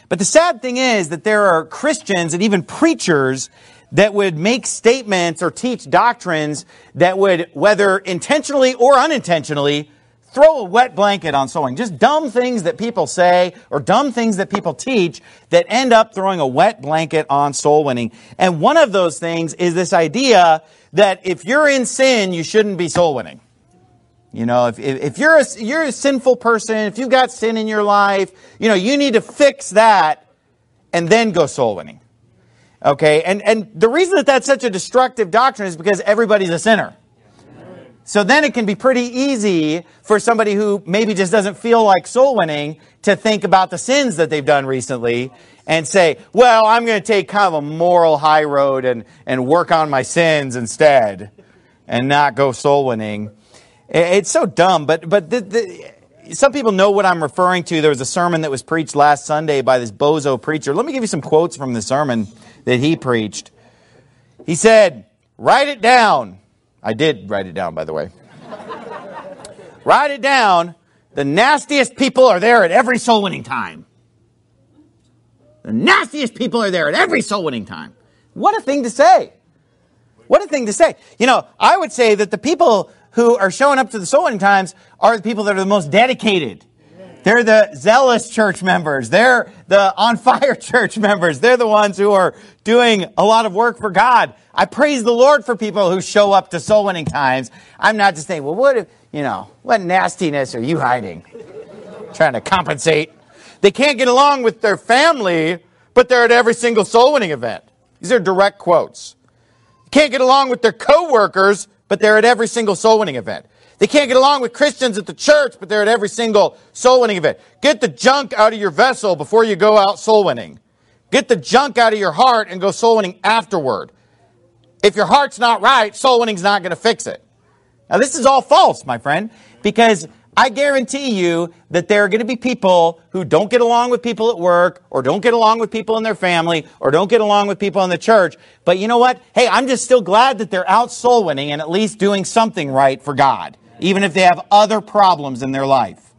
But the sad thing is that there are Christians and even preachers that would make statements or teach doctrines that would, whether intentionally or unintentionally, throw a wet blanket on soul winning. Just dumb things that people say or dumb things that people teach that end up throwing a wet blanket on soul winning. And one of those things is this idea that if you're in sin, you shouldn't be soul winning. You know, if you're a sinful person, if you've got sin in your life, you know, you need to fix that and then go soul winning. Okay, and the reason that that's such a destructive doctrine is because everybody's a sinner. So then it can be pretty easy for somebody who maybe just doesn't feel like soul winning to think about the sins that they've done recently and say, well, I'm going to take kind of a moral high road and work on my sins instead and not go soul winning. It's so dumb, but some people know what I'm referring to. There was a sermon that was preached last Sunday by this bozo preacher. Let me give you some quotes from the sermon that he preached. He said, write it down. I did write it down, by the way. Write it down. The nastiest people are there at every soul winning time. The nastiest people are there at every soul winning time. What a thing to say. What a thing to say. You know, I would say that the people who are showing up to the soul winning times are the people that are the most dedicated. They're the zealous church members. They're the on fire church members. They're the ones who are doing a lot of work for God. I praise the Lord for people who show up to soul winning times. I'm not just saying, well, what nastiness are you hiding? Trying to compensate. They can't get along with their family, but they're at every single soul winning event. These are direct quotes. Can't get along with their co-workers, but they're at every single soul winning event. They can't get along with Christians at the church, but they're at every single soul winning event. Get the junk out of your vessel before you go out soul winning. Get the junk out of your heart and go soul winning afterward. If your heart's not right, soul winning's not going to fix it. Now this is all false, my friend, because I guarantee you that there are going to be people who don't get along with people at work, or don't get along with people in their family, or don't get along with people in the church. But you know what? Hey, I'm just still glad that they're out soul winning and at least doing something right for God, even if they have other problems in their life.